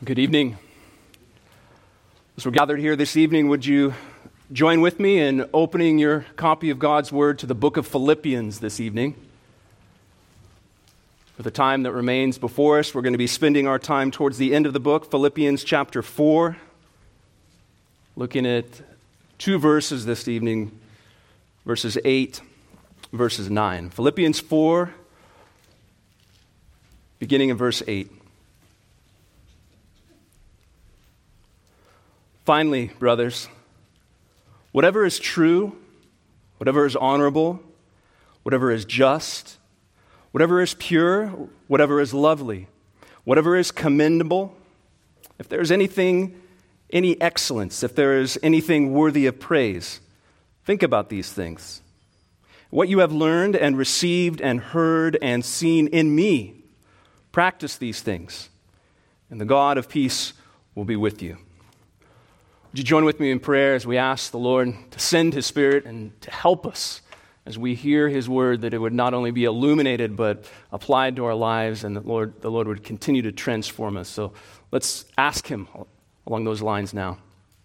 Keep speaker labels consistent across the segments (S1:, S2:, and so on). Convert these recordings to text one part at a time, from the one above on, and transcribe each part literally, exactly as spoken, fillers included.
S1: Good evening. As we're gathered here this evening, would you join with me in opening your copy of God's Word to the book of Philippians this evening? For the time that remains before us, we're going to be spending our time towards the end of the book, Philippians chapter four, looking at two verses this evening, verses eight, verses nine. Philippians four, beginning in verse eight. Finally, brothers, whatever is true, whatever is honorable, whatever is just, whatever is pure, whatever is lovely, whatever is commendable, if there is anything, any excellence, if there is anything worthy of praise, think about these things. What you have learned and received and heard and seen in me, practice these things, and the God of peace will be with you. Would you join with me in prayer as we ask the Lord to send His Spirit and to help us as we hear His Word, that it would not only be illuminated but applied to our lives, and that Lord, the Lord would continue to transform us. So let's ask Him along those lines now.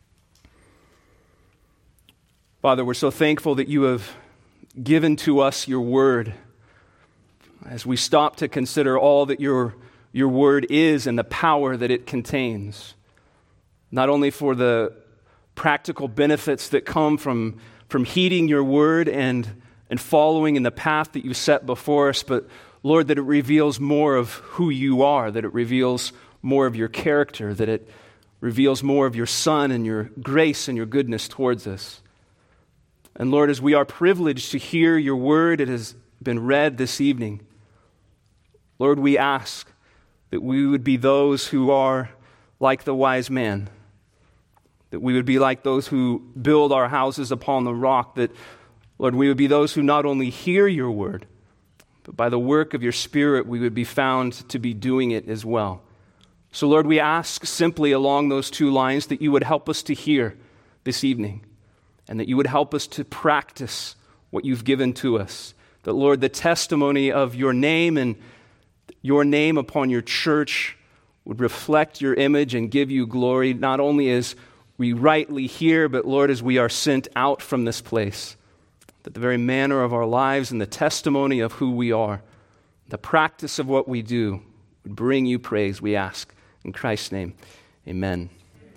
S1: Father, we're so thankful that you have given to us your Word. As we stop to consider all that your, your Word is and the power that it contains, not only for the practical benefits that come from, from heeding your word and, and following in the path that you set before us, but Lord, that it reveals more of who you are, that it reveals more of your character, that it reveals more of your Son and your grace and your goodness towards us. And Lord, as we are privileged to hear your word, it has been read this evening. Lord, we ask that we would be those who are like the wise man, that we would be like those who build our houses upon the rock, that, Lord, we would be those who not only hear your word, but by the work of your Spirit, we would be found to be doing it as well. So, Lord, we ask simply along those two lines that you would help us to hear this evening, and that you would help us to practice what you've given to us. That, Lord, the testimony of your name and your name upon your church would reflect your image and give you glory, not only as we rightly hear, but Lord, as we are sent out from this place, that the very manner of our lives and the testimony of who we are, the practice of what we do, would bring you praise, we ask. In Christ's name, amen.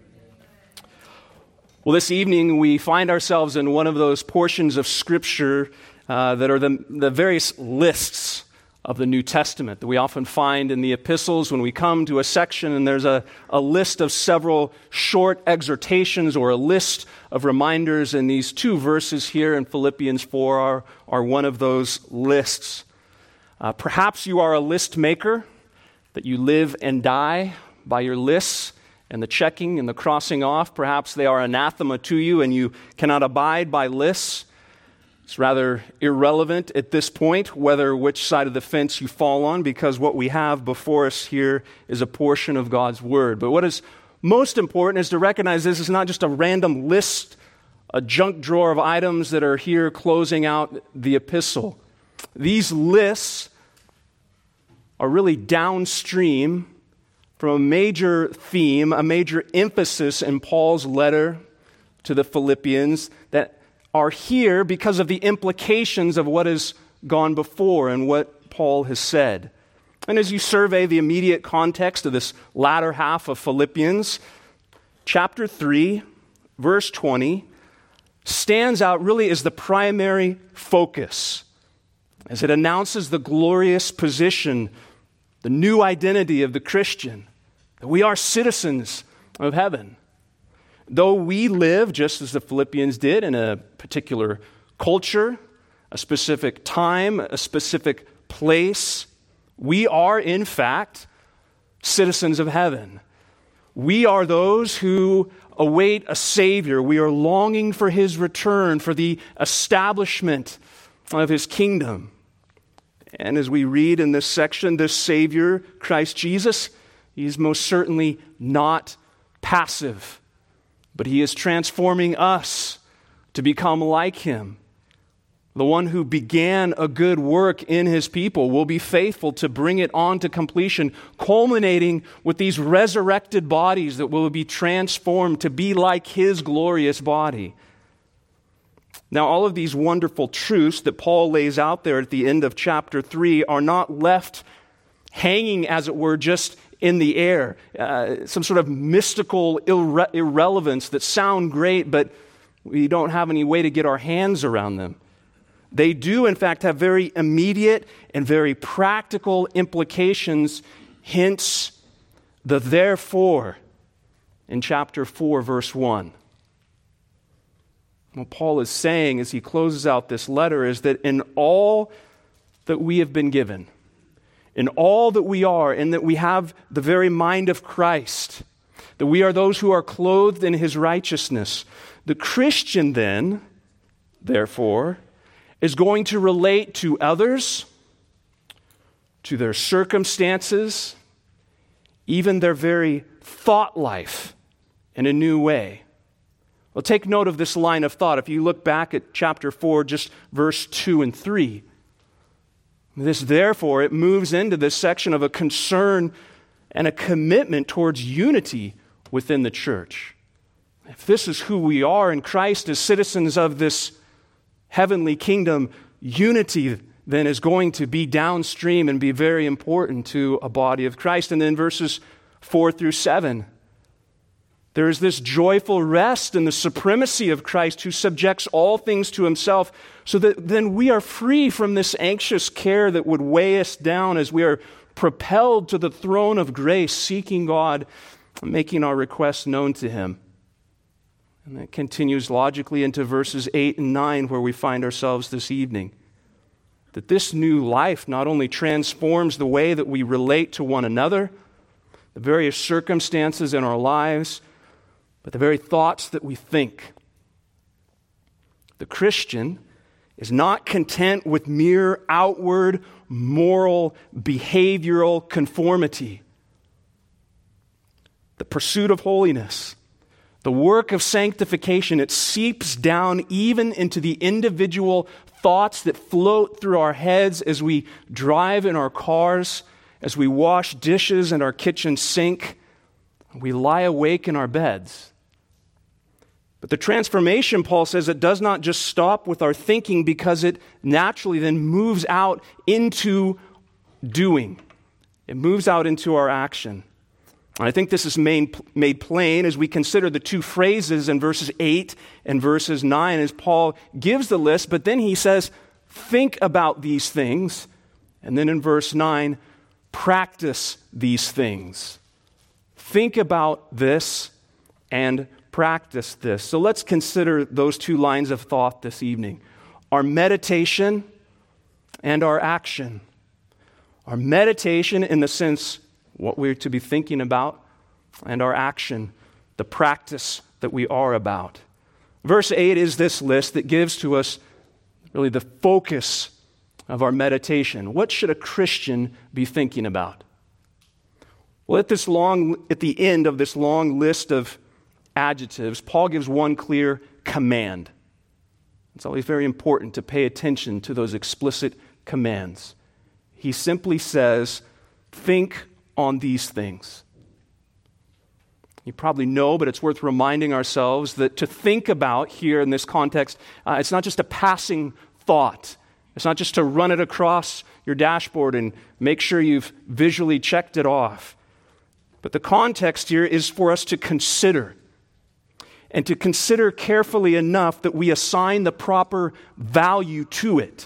S1: Well, this evening we find ourselves in one of those portions of Scripture uh, that are the, the various lists of the New Testament that we often find in the epistles when we come to a section and there's a, a list of several short exhortations or a list of reminders, and these two verses here in Philippians four are, are one of those lists. Uh, perhaps you are a list maker, that you live and die by your lists and the checking and the crossing off. Perhaps they are anathema to you and you cannot abide by lists. It's rather irrelevant at this point whether which side of the fence you fall on, because what we have before us here is a portion of God's Word. But what is most important is to recognize this is not just a random list, a junk drawer of items that are here closing out the epistle. These lists are really downstream from a major theme, a major emphasis in Paul's letter to the Philippians that are here because of the implications of what has gone before and what Paul has said. And as you survey the immediate context of this latter half of Philippians, chapter three, verse twenty, stands out really as the primary focus, as it announces the glorious position, the new identity of the Christian, that we are citizens of heaven. Though we live, just as the Philippians did, in a particular culture, a specific time, a specific place, we are, in fact, citizens of heaven. We are those who await a Savior. We are longing for His return, for the establishment of His kingdom. And as we read in this section, this Savior, Christ Jesus, He is most certainly not passive, but He is transforming us to become like Him. The one who began a good work in his people will be faithful to bring it on to completion, culminating with these resurrected bodies that will be transformed to be like his glorious body. Now, all of these wonderful truths that Paul lays out there at the end of chapter three are not left hanging, as it were, just in the air, uh, some sort of mystical irre- irrelevance that sound great, but we don't have any way to get our hands around them. They do, in fact, have very immediate and very practical implications, hence the therefore in chapter four, verse one. What Paul is saying as he closes out this letter is that in all that we have been given, in all that we are, and that we have the very mind of Christ, that we are those who are clothed in his righteousness, the Christian then, therefore, is going to relate to others, to their circumstances, even their very thought life in a new way. Well, take note of this line of thought. If you look back at chapter four, just verse two and three, this therefore, it moves into this section of a concern and a commitment towards unity within the church. If this is who we are in Christ as citizens of this heavenly kingdom, unity then is going to be downstream and be very important to a body of Christ. And then verses four through seven, there is this joyful rest in the supremacy of Christ who subjects all things to himself, so that then we are free from this anxious care that would weigh us down as we are propelled to the throne of grace, seeking God, making our requests known to him. And that continues logically into verses eight and nine, where we find ourselves this evening. That this new life not only transforms the way that we relate to one another, the various circumstances in our lives, but the very thoughts that we think. The Christian is not content with mere outward moral, behavioral conformity. The pursuit of holiness, the work of sanctification, it seeps down even into the individual thoughts that float through our heads as we drive in our cars, as we wash dishes in our kitchen sink, we lie awake in our beds. But the transformation, Paul says, it does not just stop with our thinking, because it naturally then moves out into doing. It moves out into our action. And I think this is made, made plain as we consider the two phrases in verses eight and verses nine, as Paul gives the list, but then he says, think about these things. And then in verse nine, practice these things. Think about this and practice this. So let's consider those two lines of thought this evening. Our meditation and our action. Our meditation in the sense what we're to be thinking about, and our action, the practice that we are about. Verse eight is this list that gives to us really the focus of our meditation. What should a Christian be thinking about? Well, at this long, at the end of this long list of adjectives, Paul gives one clear command. It's always very important to pay attention to those explicit commands. He simply says, think on these things. You probably know, but it's worth reminding ourselves that to think about here in this context, uh, it's not just a passing thought. It's not just to run it across your dashboard and make sure you've visually checked it off. But the context here is for us to consider, and to consider carefully enough that we assign the proper value to it.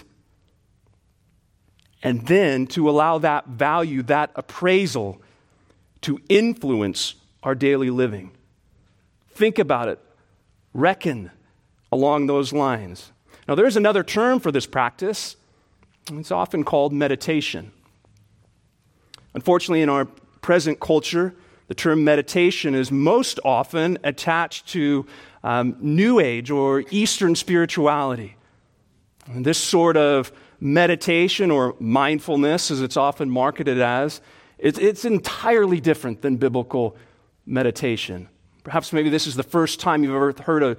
S1: And then to allow that value, that appraisal, to influence our daily living. Think about it. Reckon along those lines. Now, there's another term for this practice. It's often called meditation. Unfortunately, in our present culture, the term meditation is most often attached to um, New Age or Eastern spirituality. And this sort of meditation, or mindfulness as it's often marketed as, it's, it's entirely different than biblical meditation. Perhaps maybe this is the first time you've ever heard a,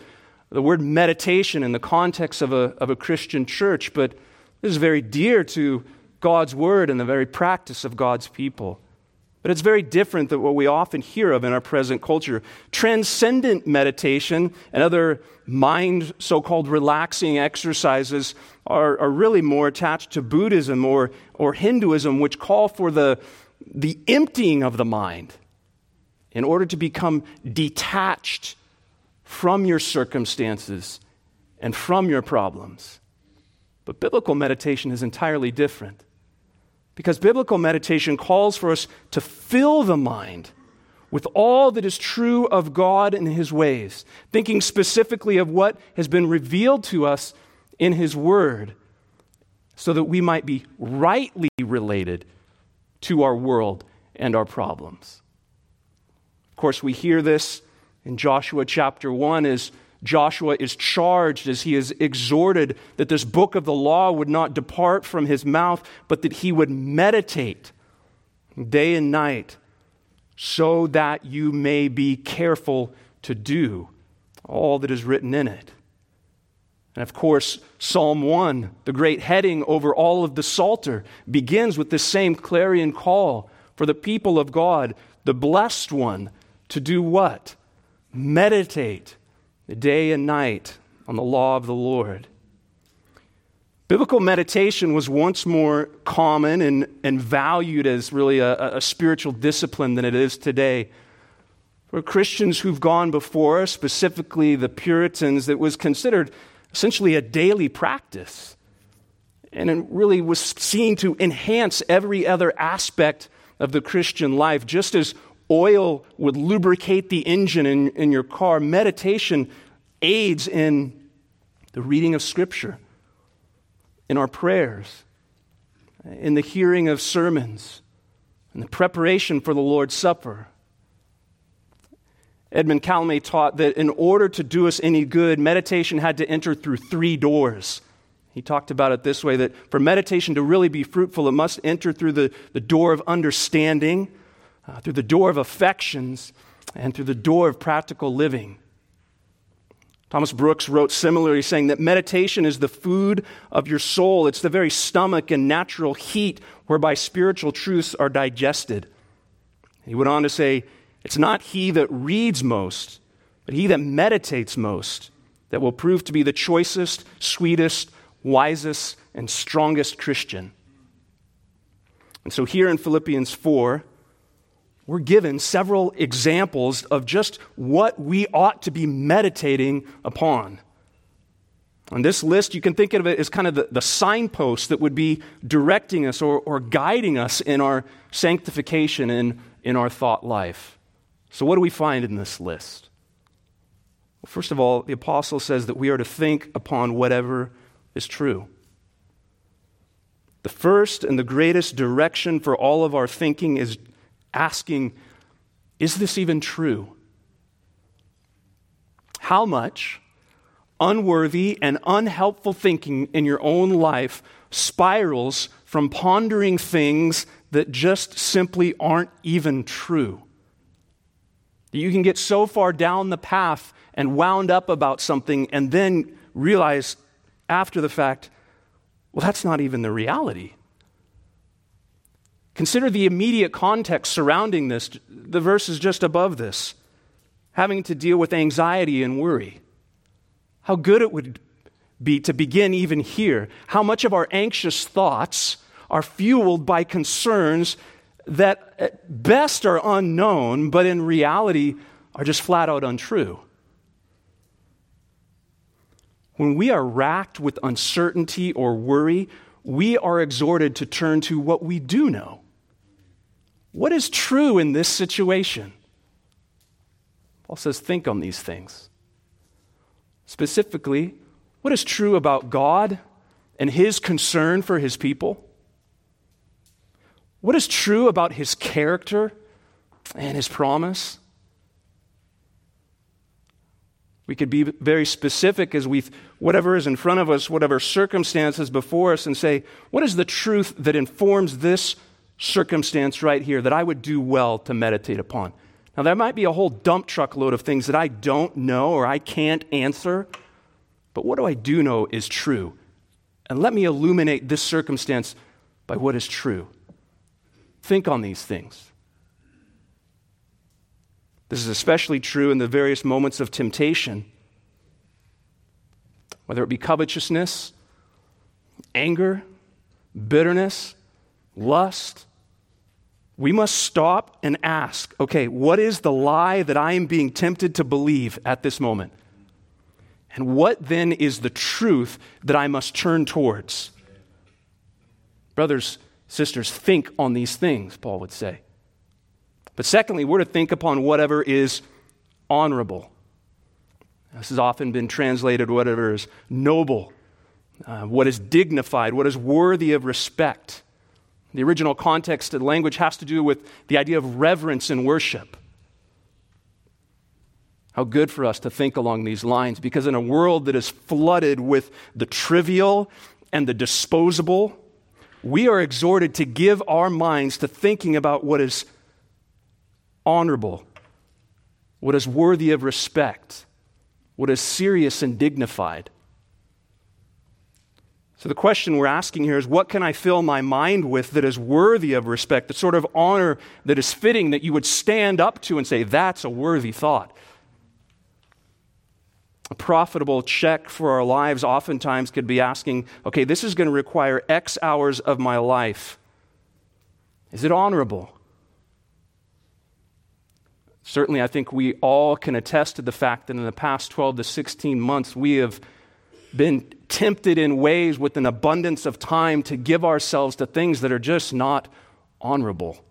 S1: the word meditation in the context of a, of a Christian church, but this is very dear to God's word and the very practice of God's people. But it's very different than what we often hear of in our present culture. Transcendent meditation and other mind, so-called relaxing exercises are, are really more attached to Buddhism or, or Hinduism, which call for the, the emptying of the mind in order to become detached from your circumstances and from your problems. But biblical meditation is entirely different. Because biblical meditation calls for us to fill the mind with all that is true of God and His ways, thinking specifically of what has been revealed to us in His Word, so that we might be rightly related to our world and our problems. Of course, we hear this in Joshua chapter one as Joshua is charged, as he is exhorted that this book of the law would not depart from his mouth, but that he would meditate day and night so that you may be careful to do all that is written in it. And of course, Psalm one, the great heading over all of the Psalter, begins with this same clarion call for the people of God, the blessed one, to do what? Meditate day and night on the law of the Lord. Biblical meditation was once more common and, and valued as really a, a spiritual discipline than it is today. For Christians who've gone before us, specifically the Puritans, it was considered essentially a daily practice. And it really was seen to enhance every other aspect of the Christian life. Just as oil would lubricate the engine in, in your car, meditation aids in the reading of Scripture, in our prayers, in the hearing of sermons, in the preparation for the Lord's Supper. Edmund Calame taught that in order to do us any good, meditation had to enter through three doors. He talked about it this way, that for meditation to really be fruitful, it must enter through the, the door of understanding, Uh, through the door of affections, and through the door of practical living. Thomas Brooks wrote similarly, saying that meditation is the food of your soul. It's the very stomach and natural heat whereby spiritual truths are digested. He went on to say, it's not he that reads most, but he that meditates most that will prove to be the choicest, sweetest, wisest, and strongest Christian. And so here in Philippians four, we're given several examples of just what we ought to be meditating upon. On this list, you can think of it as kind of the, the signpost that would be directing us or, or guiding us in our sanctification and in our thought life. So what do we find in this list? Well, first of all, the apostle says that we are to think upon whatever is true. The first and the greatest direction for all of our thinking is asking, is this even true? How much unworthy and unhelpful thinking in your own life spirals from pondering things that just simply aren't even true? You can get so far down the path and wound up about something and then realize after the fact, well, that's not even the reality. Consider the immediate context surrounding this, the verses just above this, having to deal with anxiety and worry. How good it would be to begin even here. How much of our anxious thoughts are fueled by concerns that at best are unknown, but in reality are just flat out untrue. When we are racked with uncertainty or worry, we are exhorted to turn to what we do know. What is true in this situation? Paul says, think on these things. Specifically, what is true about God and His concern for His people? What is true about His character and His promise? We could be very specific as we, whatever is in front of us, whatever circumstances before us, and say, what is the truth that informs this circumstance right here that I would do well to meditate upon? Now, there might be a whole dump truck load of things that I don't know or I can't answer, but what do I do know is true. And let me illuminate this circumstance by what is true. Think on these things. This is especially true in the various moments of temptation, whether it be covetousness, anger, bitterness, lust. We must stop and ask, okay, what is the lie that I am being tempted to believe at this moment? And what then is the truth that I must turn towards? Brothers, sisters, think on these things, Paul would say. But secondly, we're to think upon whatever is honorable. This has often been translated whatever is noble, uh, what is dignified, what is worthy of respect. The original context of the language has to do with the idea of reverence and worship. How good for us to think along these lines, because in a world that is flooded with the trivial and the disposable, we are exhorted to give our minds to thinking about what is honorable, what is worthy of respect, what is serious and dignified. So the question we're asking here is, what can I fill my mind with that is worthy of respect, the sort of honor that is fitting, that you would stand up to and say, that's a worthy thought? A profitable check for our lives oftentimes could be asking, okay, this is going to require X hours of my life. Is it honorable? Certainly, I think we all can attest to the fact that in the past twelve to sixteen months, we have been tempted in ways with an abundance of time to give ourselves to things that are just not honorable.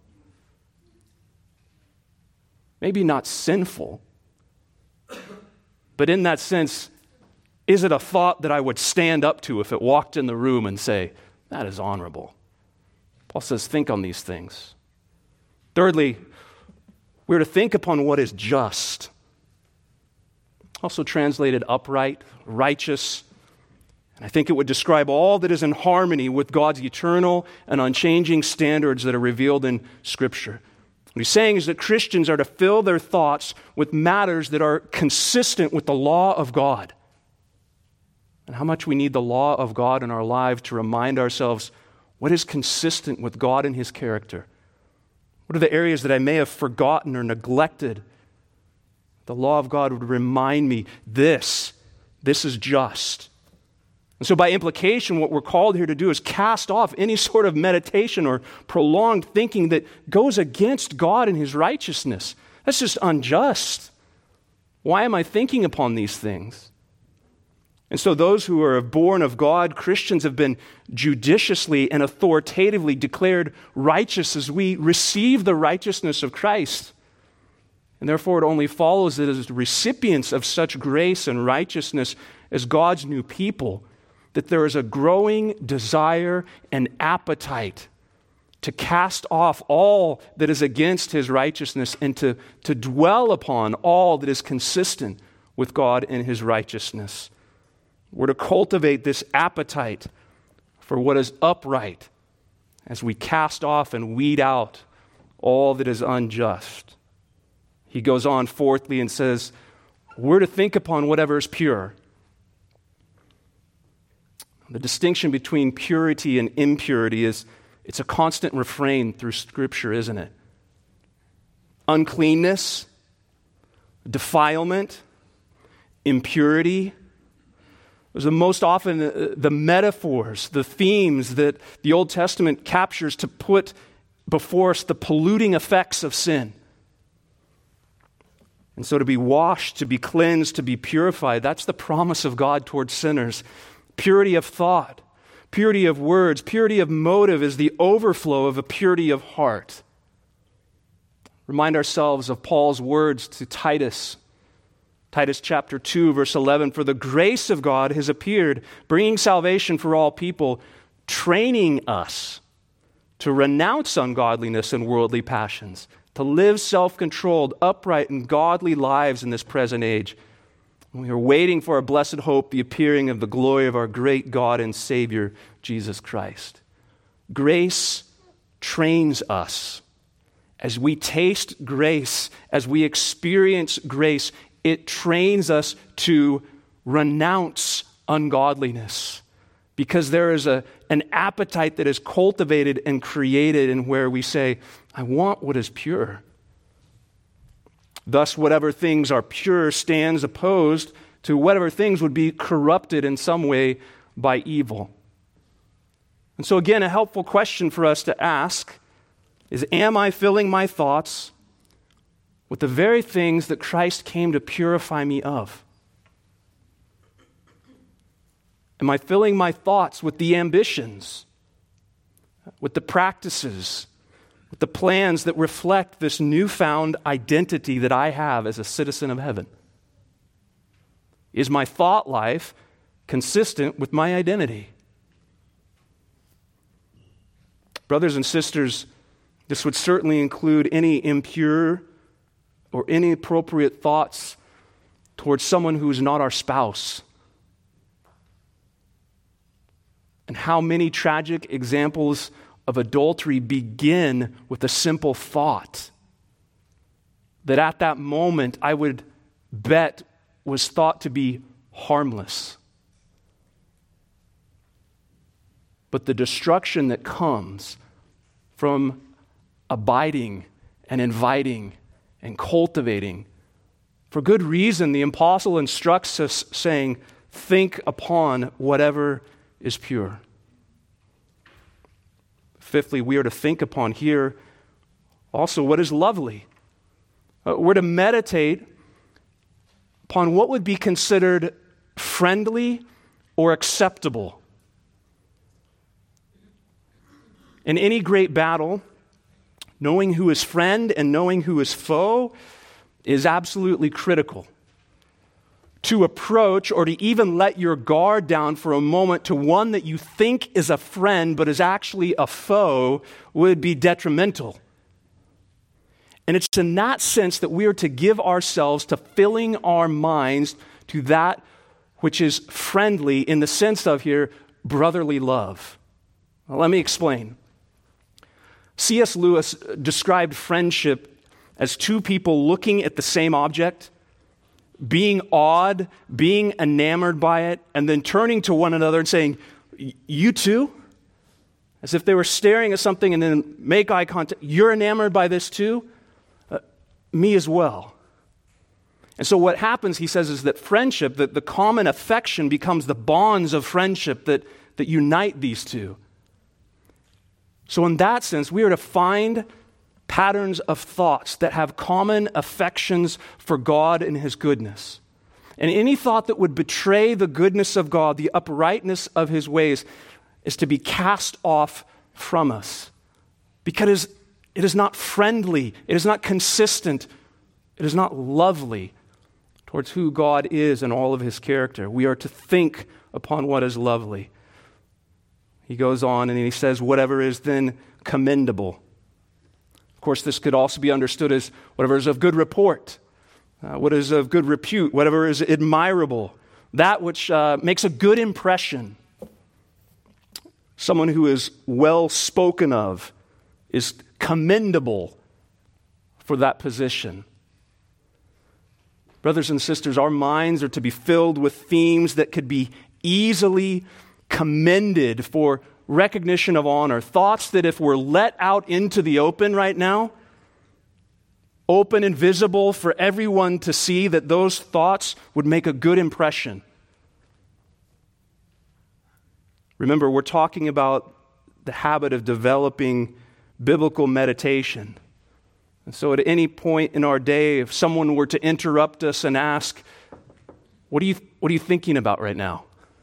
S1: Maybe not sinful, but in that sense, is it a thought that I would stand up to if it walked in the room and say, that is honorable? Paul says, think on these things. Thirdly, we're to think upon what is just. Also translated upright, righteous. And I think it would describe all that is in harmony with God's eternal and unchanging standards that are revealed in Scripture. What he's saying is that Christians are to fill their thoughts with matters that are consistent with the law of God. And how much we need the law of God in our lives to remind ourselves what is consistent with God and His character. What are the areas that I may have forgotten or neglected? The law of God would remind me, this, this is just. And so by implication, what we're called here to do is cast off any sort of meditation or prolonged thinking that goes against God and His righteousness. That's just unjust. Why am I thinking upon these things? And so those who are born of God, Christians, have been judiciously and authoritatively declared righteous as we receive the righteousness of Christ. And therefore it only follows that as recipients of such grace and righteousness as God's new people, that there is a growing desire and appetite to cast off all that is against His righteousness and to, to dwell upon all that is consistent with God and His righteousness. We're to cultivate this appetite for what is upright as we cast off and weed out all that is unjust. He goes on fourthly and says, we're to think upon whatever is pure. The distinction between purity and impurity is, it's a constant refrain through Scripture, isn't it? Uncleanness, defilement, impurity. Those are most often the, the metaphors, the themes that the Old Testament captures to put before us the polluting effects of sin. And so to be washed, to be cleansed, to be purified, that's the promise of God towards sinners. Purity of thought, purity of words, purity of motive is the overflow of a purity of heart. Remind ourselves of Paul's words to Titus. Titus chapter two, verse eleven, for the grace of God has appeared, bringing salvation for all people, training us to renounce ungodliness and worldly passions, to live self-controlled, upright, and godly lives in this present age. We are waiting for our blessed hope, the appearing of the glory of our great God and Savior, Jesus Christ. Grace trains us as we taste grace, as we experience grace, it trains us to renounce ungodliness. Because there is a, an appetite that is cultivated and created in where we say, I want what is pure. Thus, whatever things are pure stands opposed to whatever things would be corrupted in some way by evil. And so again, a helpful question for us to ask is, am I filling my thoughts with the very things that Christ came to purify me of? Am I filling my thoughts with the ambitions, with the practices, with the plans that reflect this newfound identity that I have as a citizen of heaven? Is my thought life consistent with my identity? Brothers and sisters, this would certainly include any impure or inappropriate thoughts towards someone who is not our spouse. And how many tragic examples of adultery begin with a simple thought that at that moment I would bet was thought to be harmless. But the destruction that comes from abiding and inviting and cultivating, for good reason, the apostle instructs us saying, think upon whatever is pure. Fifthly, we are to think upon here also what is lovely. Uh, we're to meditate upon what would be considered friendly or acceptable. In any great battle, knowing who is friend and knowing who is foe is absolutely critical. To approach or to even let your guard down for a moment to one that you think is a friend but is actually a foe would be detrimental. And it's in that sense that we are to give ourselves to filling our minds to that which is friendly in the sense of here, brotherly love. Well, let me explain. C S Lewis described friendship as two people looking at the same object, being awed, being enamored by it, and then turning to one another and saying, you too? As if they were staring at something and then make eye contact. You're enamored by this too? Uh, me as well. And so what happens, he says, is that friendship, that the common affection becomes the bonds of friendship that, that unite these two. So in that sense, we are to find patterns of thoughts that have common affections for God and His goodness. And any thought that would betray the goodness of God, the uprightness of His ways, is to be cast off from us. Because it is not friendly, it is not consistent, it is not lovely towards who God is and all of His character. We are to think upon what is lovely. He goes on and he says, whatever is then commendable. Of course, this could also be understood as whatever is of good report, uh, what is of good repute, whatever is admirable, that which uh, makes a good impression. Someone who is well spoken of is commendable for that position. Brothers and sisters, our minds are to be filled with themes that could be easily commended for recognition of honor. Thoughts that if we're let out into the open right now, open and visible for everyone to see, that those thoughts would make a good impression. Remember, we're talking about the habit of developing biblical meditation. And so at any point in our day, if someone were to interrupt us and ask, what are you, what are you thinking about right now?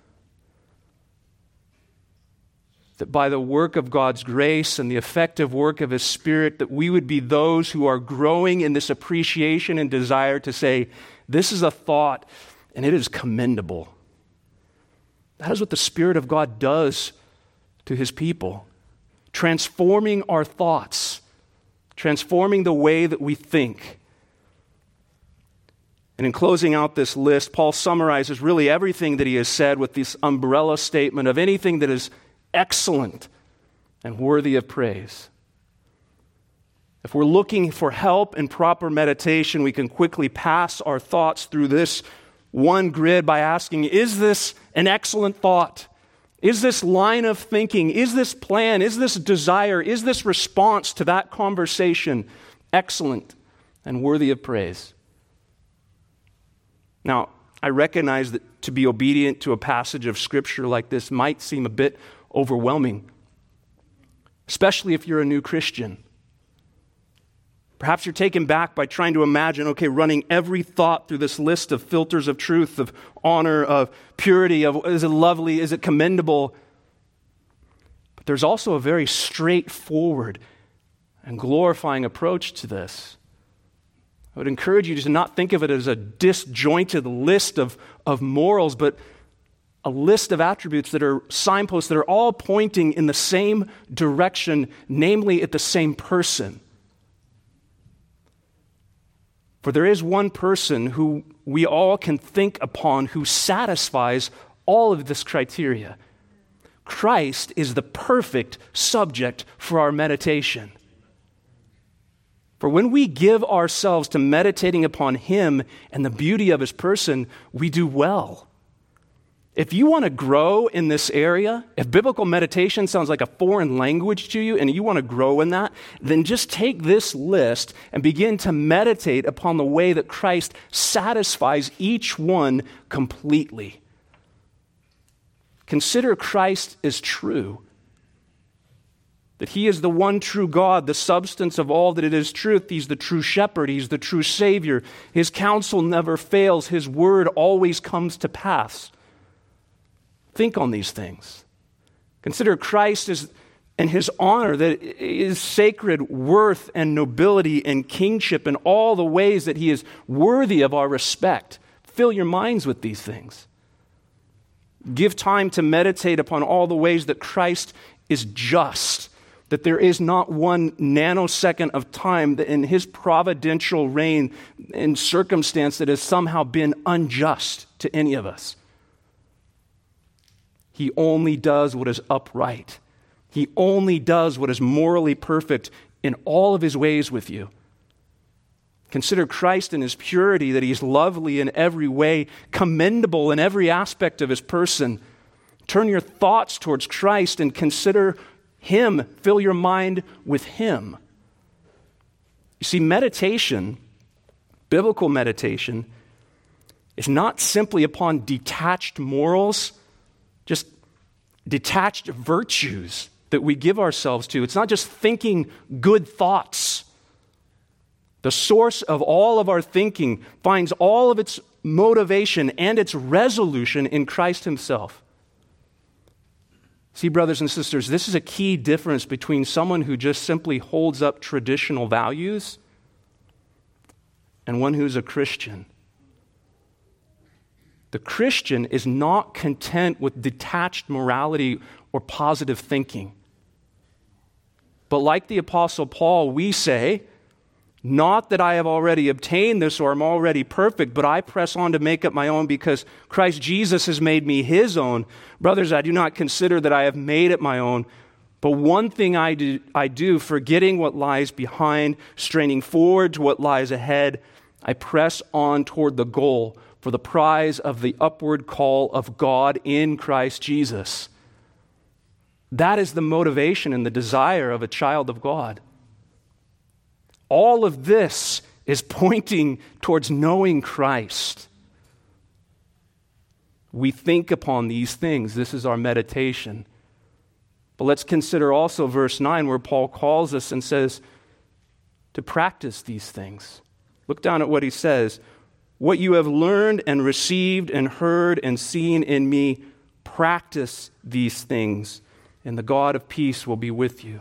S1: That by the work of God's grace and the effective work of His Spirit, that we would be those who are growing in this appreciation and desire to say, this is a thought and it is commendable. That is what the Spirit of God does to His people, transforming our thoughts, transforming the way that we think. And in closing out this list, Paul summarizes really everything that he has said with this umbrella statement of anything that is excellent and worthy of praise. If we're looking for help in proper meditation, we can quickly pass our thoughts through this one grid by asking, is this an excellent thought? Is this line of thinking, is this plan, is this desire, is this response to that conversation excellent and worthy of praise? Now, I recognize that to be obedient to a passage of Scripture like this might seem a bit overwhelming, especially if you're a new Christian. Perhaps you're taken back by trying to imagine, okay, running every thought through this list of filters of truth, of honor, of purity, of is it lovely, is it commendable? But there's also a very straightforward and glorifying approach to this. I would encourage you to not think of it as a disjointed list of, of morals, but a list of attributes that are signposts that are all pointing in the same direction, namely at the same person. For there is one person who we all can think upon who satisfies all of this criteria. Christ is the perfect subject for our meditation. For when we give ourselves to meditating upon Him and the beauty of His person, we do well. If you want to grow in this area, if biblical meditation sounds like a foreign language to you and you want to grow in that, then just take this list and begin to meditate upon the way that Christ satisfies each one completely. Consider Christ as true, that He is the one true God, the substance of all that it is truth. He's the true shepherd. He's the true Savior. His counsel never fails. His word always comes to pass. Think on these things. Consider Christ as, and His honor, that is sacred worth and nobility and kingship in all the ways that He is worthy of our respect. Fill your minds with these things. Give time to meditate upon all the ways that Christ is just, that there is not one nanosecond of time that in His providential reign and circumstance that has somehow been unjust to any of us. He only does what is upright. He only does what is morally perfect in all of His ways with you. Consider Christ in His purity, that He is lovely in every way, commendable in every aspect of His person. Turn your thoughts towards Christ and consider Him. Fill your mind with Him. You see, meditation, biblical meditation, is not simply upon detached morals, just detached virtues that we give ourselves to. It's not just thinking good thoughts. The source of all of our thinking finds all of its motivation and its resolution in Christ Himself. See, brothers and sisters, this is a key difference between someone who just simply holds up traditional values and one who's a Christian. The Christian is not content with detached morality or positive thinking. But like the Apostle Paul, we say, not that I have already obtained this or am already perfect, but I press on to make it my own because Christ Jesus has made me His own. Brothers, I do not consider that I have made it my own, but one thing I do, I do, forgetting what lies behind, straining forward to what lies ahead, I press on toward the goal for the prize of the upward call of God in Christ Jesus. That is the motivation and the desire of a child of God. All of this is pointing towards knowing Christ. We think upon these things. This is our meditation. But let's consider also verse nine where Paul calls us and says to practice these things. Look down at what he says. What you have learned and received and heard and seen in me, practice these things, and the God of peace will be with you.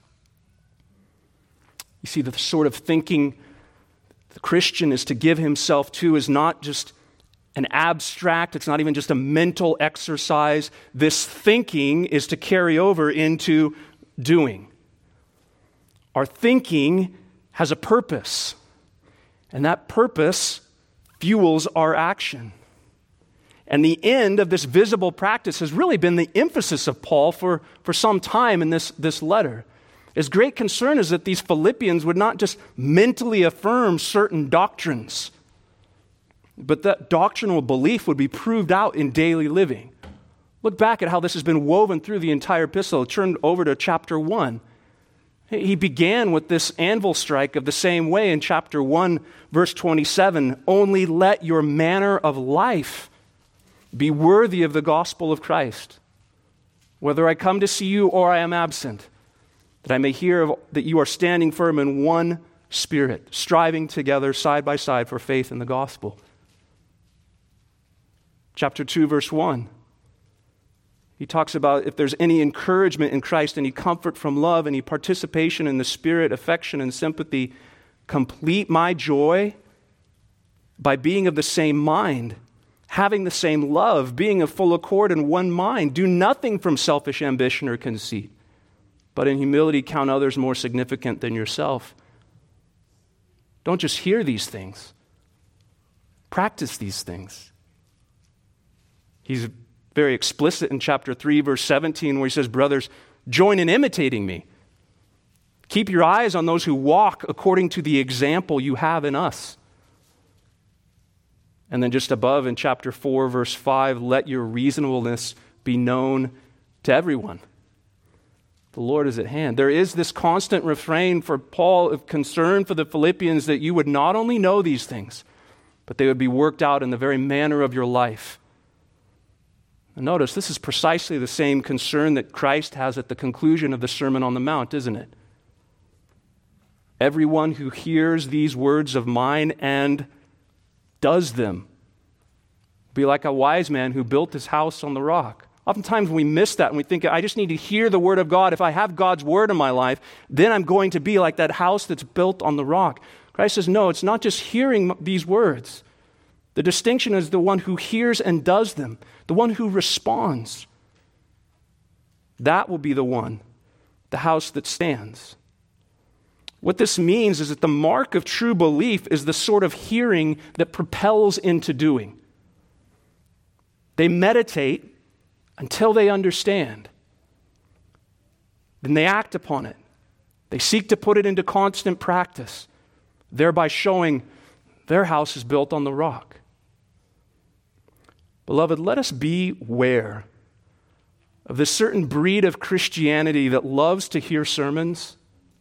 S1: You see, the sort of thinking the Christian is to give himself to is not just an abstract, it's not even just a mental exercise. This thinking is to carry over into doing. Our thinking has a purpose, and that purpose fuels our action. And the end of this visible practice has really been the emphasis of Paul for, for some time in this, this letter. His great concern is that these Philippians would not just mentally affirm certain doctrines, but that doctrinal belief would be proved out in daily living. Look back at how this has been woven through the entire epistle. Turn over to chapter one. He began with this anvil strike of the same way in chapter one, verse twenty-seven. Only let your manner of life be worthy of the gospel of Christ, whether I come to see you or I am absent, that I may hear of, that you are standing firm in one spirit, striving together side by side for faith in the gospel. Chapter two, verse one. He talks about if there's any encouragement in Christ, any comfort from love, any participation in the Spirit, affection and sympathy, complete my joy by being of the same mind, having the same love, being of full accord in one mind. Do nothing from selfish ambition or conceit, but in humility count others more significant than yourself. Don't just hear these things. Practice these things. He's very explicit in chapter three, verse seventeen, where he says, brothers, join in imitating me. Keep your eyes on those who walk according to the example you have in us. And then just above in chapter four, verse five, let your reasonableness be known to everyone. The Lord is at hand. There is this constant refrain for Paul of concern for the Philippians that you would not only know these things, but they would be worked out in the very manner of your life. And notice, this is precisely the same concern that Christ has at the conclusion of the Sermon on the Mount, isn't it? Everyone who hears these words of mine and does them will be like a wise man who built his house on the rock. Oftentimes we miss that and we think, I just need to hear the word of God. If I have God's word in my life, then I'm going to be like that house that's built on the rock. Christ says, no, it's not just hearing these words. The distinction is the one who hears and does them, the one who responds. That will be the one, the house that stands. What this means is that the mark of true belief is the sort of hearing that propels into doing. They meditate until they understand. Then they act upon it. They seek to put it into constant practice, thereby showing their house is built on the rock. Beloved, let us beware of this certain breed of Christianity that loves to hear sermons,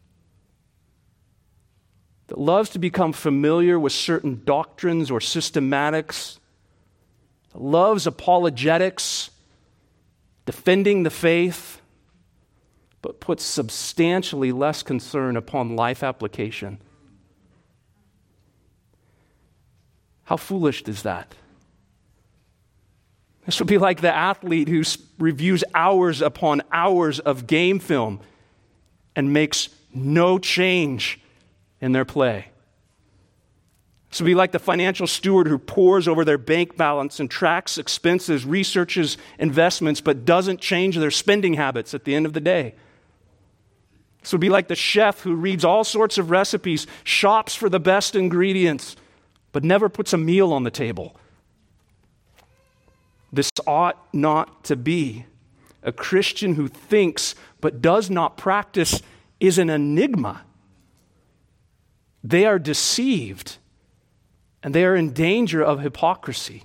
S1: that loves to become familiar with certain doctrines or systematics, that loves apologetics, defending the faith, but puts substantially less concern upon life application. How foolish is that? This would be like the athlete who reviews hours upon hours of game film and makes no change in their play. This would be like the financial steward who pores over their bank balance and tracks expenses, researches investments, but doesn't change their spending habits at the end of the day. This would be like the chef who reads all sorts of recipes, shops for the best ingredients, but never puts a meal on the table. This ought not to be. A Christian who thinks but does not practice is an enigma. They are deceived, and they are in danger of hypocrisy.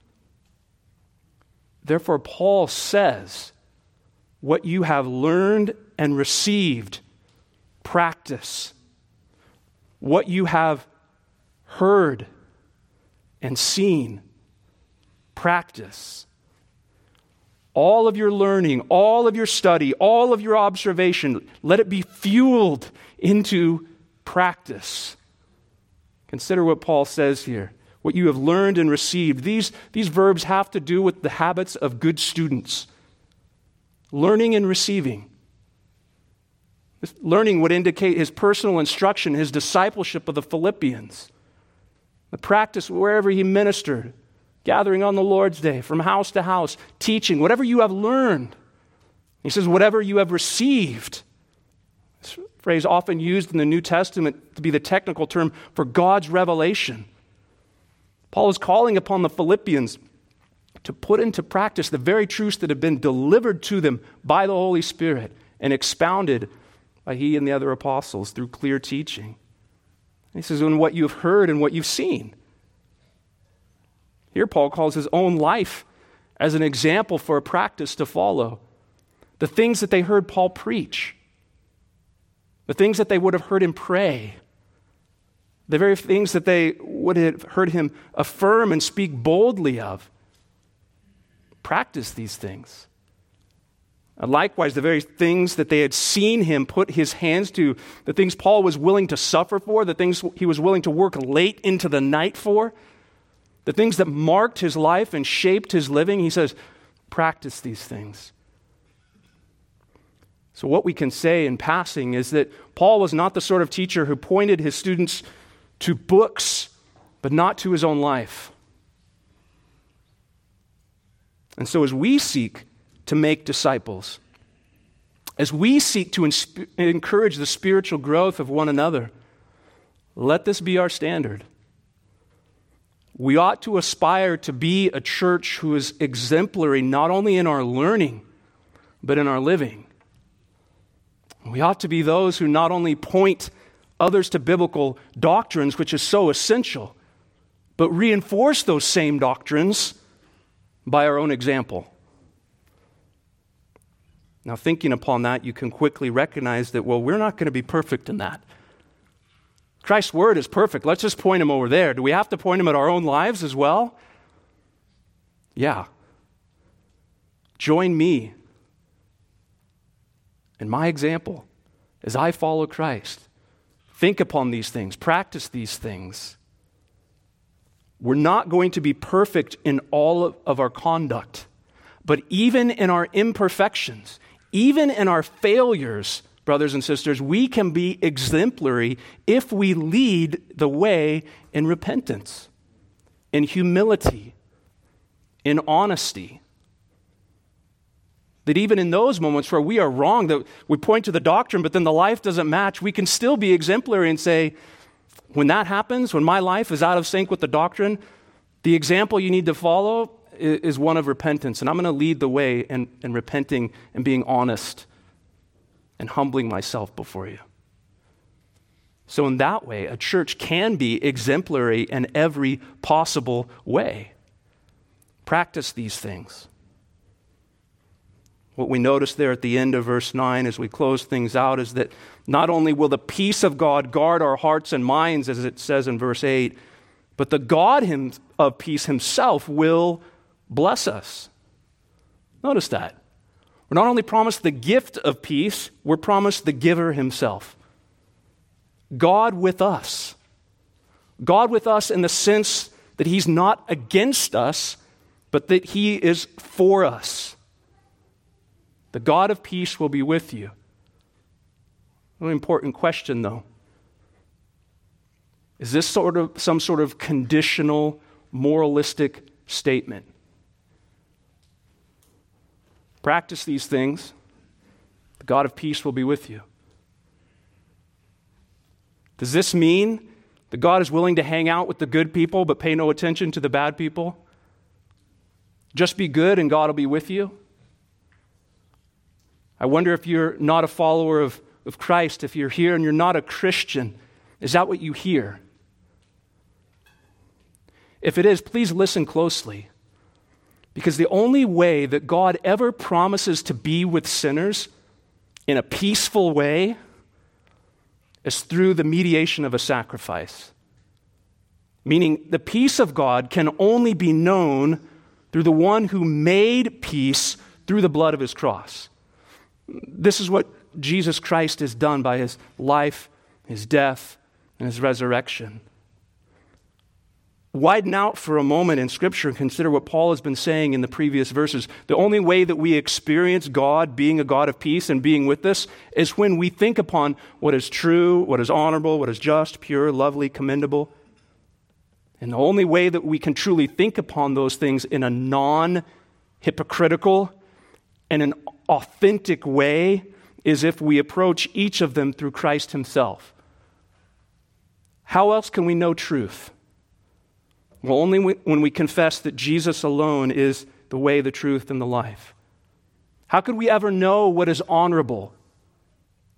S1: Therefore, Paul says, what you have learned and received, practice. What you have heard and seen, practice. All of your learning, all of your study, all of your observation, let it be fueled into practice. Consider what Paul says here. What you have learned and received. These, these verbs have to do with the habits of good students. Learning and receiving. This learning would indicate his personal instruction, his discipleship of the Philippians. The practice wherever he ministered. Gathering on the Lord's Day, from house to house, teaching, whatever you have learned. He says, whatever you have received. This phrase often used in the New Testament to be the technical term for God's revelation. Paul is calling upon the Philippians to put into practice the very truths that have been delivered to them by the Holy Spirit and expounded by he and the other apostles through clear teaching. He says, in what you've heard and what you've seen. Here Paul calls his own life as an example for a practice to follow. The things that they heard Paul preach, the things that they would have heard him pray, the very things that they would have heard him affirm and speak boldly of. Practice these things. And likewise, the very things that they had seen him put his hands to, the things Paul was willing to suffer for, the things he was willing to work late into the night for, the things that marked his life and shaped his living, he says, practice these things. So what we can say in passing is that Paul was not the sort of teacher who pointed his students to books, but not to his own life. And so as we seek to make disciples, as we seek to insp- encourage the spiritual growth of one another, let this be our standard. We ought to aspire to be a church who is exemplary not only in our learning, but in our living. We ought to be those who not only point others to biblical doctrines, which is so essential, but reinforce those same doctrines by our own example. Now, thinking upon that, you can quickly recognize that, well, we're not going to be perfect in that. Christ's word is perfect. Let's just point him over there. Do we have to point him at our own lives as well? Yeah. Join me in my example as I follow Christ. Think upon these things. Practice these things. We're not going to be perfect in all of, of our conduct, but even in our imperfections, even in our failures, brothers and sisters, we can be exemplary if we lead the way in repentance, in humility, in honesty. That even in those moments where we are wrong, that we point to the doctrine, but then the life doesn't match, we can still be exemplary and say, when that happens, when my life is out of sync with the doctrine, the example you need to follow is one of repentance. And I'm going to lead the way in, in repenting and being honest and humbling myself before you. So in that way, a church can be exemplary in every possible way. Practice these things. What we notice there at the end of verse nine as we close things out is that not only will the peace of God guard our hearts and minds, as it says in verse eight, but the God him, of peace himself will bless us. Notice that. We're not only promised the gift of peace, we're promised the giver himself. God with us. God with us in the sense that he's not against us, but that he is for us. The God of peace will be with you. An important question, though. Is this sort of some sort of conditional, moralistic statement? Practice these things. The God of peace will be with you. Does this mean that God is willing to hang out with the good people but pay no attention to the bad people? Just be good and God will be with you? I wonder if you're not a follower of, of Christ, if you're here and you're not a Christian, is that what you hear? If it is, please listen closely. Because the only way that God ever promises to be with sinners in a peaceful way is through the mediation of a sacrifice. Meaning the peace of God can only be known through the one who made peace through the blood of his cross. This is what Jesus Christ has done by his life, his death, and his resurrection. Widen out for a moment in Scripture and consider what Paul has been saying in the previous verses. The only way that we experience God being a God of peace and being with us is when we think upon what is true, what is honorable, what is just, pure, lovely, commendable. And the only way that we can truly think upon those things in a non-hypocritical and an authentic way is if we approach each of them through Christ himself. How else can we know truth? Well, only when we confess that Jesus alone is the way, the truth, and the life. How could we ever know what is honorable,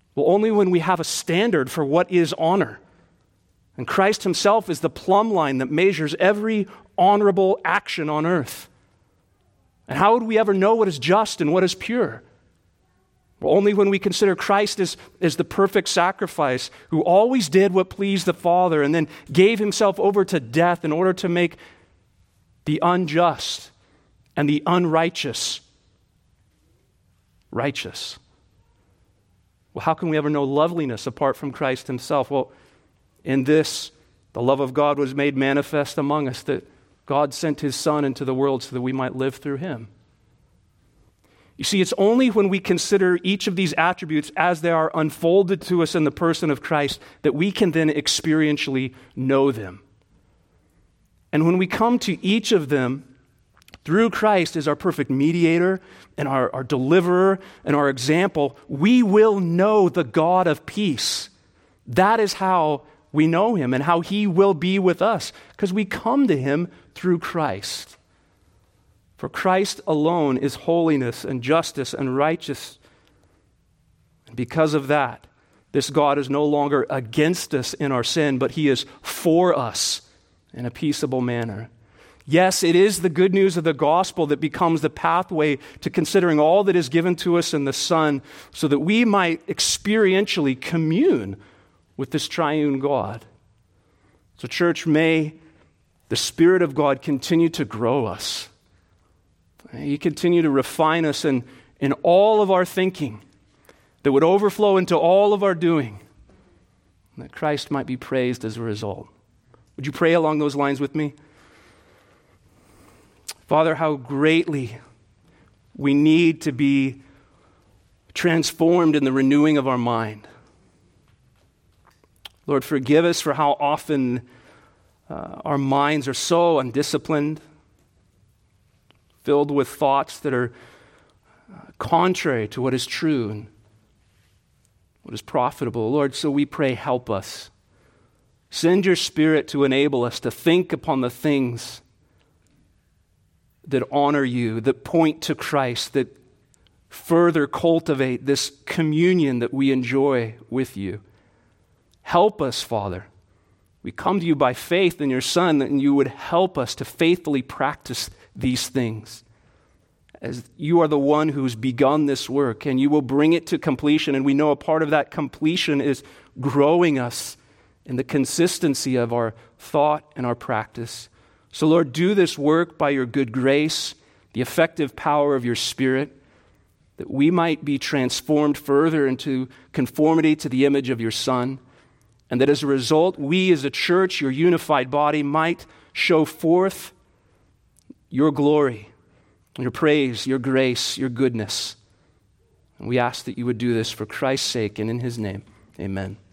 S1: Well, only when we have a standard for what is honor. And Christ himself is the plumb line that measures every honorable action on earth. And how would we ever know what is just and what is pure? Well, only when we consider Christ as, as the perfect sacrifice who always did what pleased the Father and then gave himself over to death in order to make the unjust and the unrighteous righteous. Well, how can we ever know loveliness apart from Christ himself? Well, in this, the love of God was made manifest among us, that God sent his Son into the world so that we might live through him. You see, it's only when we consider each of these attributes as they are unfolded to us in the person of Christ that we can then experientially know them. And when we come to each of them through Christ as our perfect mediator and our, our deliverer and our example, we will know the God of peace. That is how we know him and how he will be with us, because we come to him through Christ. For Christ alone is holiness and justice and righteousness. And because of that, this God is no longer against us in our sin, but he is for us in a peaceable manner. Yes, it is the good news of the gospel that becomes the pathway to considering all that is given to us in the Son, so that we might experientially commune with this triune God. So, church, may the Spirit of God continue to grow us. He continue to refine us in, in all of our thinking, that would overflow into all of our doing, and that Christ might be praised as a result. Would you pray along those lines with me? Father, how greatly we need to be transformed in the renewing of our mind. Lord, forgive us for how often uh, our minds are so undisciplined, filled with thoughts that are uh, contrary to what is true and what is profitable. Lord, so we pray, help us. Send your Spirit to enable us to think upon the things that honor you, that point to Christ, that further cultivate this communion that we enjoy with you. Help us, Father. We come to you by faith in your Son, and you would help us to faithfully practice these things. As you are the one who's begun this work, and you will bring it to completion, and we know a part of that completion is growing us in the consistency of our thought and our practice. So, Lord, do this work by your good grace, the effective power of your Spirit, that we might be transformed further into conformity to the image of your Son, and that as a result, we as a church, your unified body, might show forth your glory, your praise, your grace, your goodness. And we ask that you would do this for Christ's sake and in his name. Amen.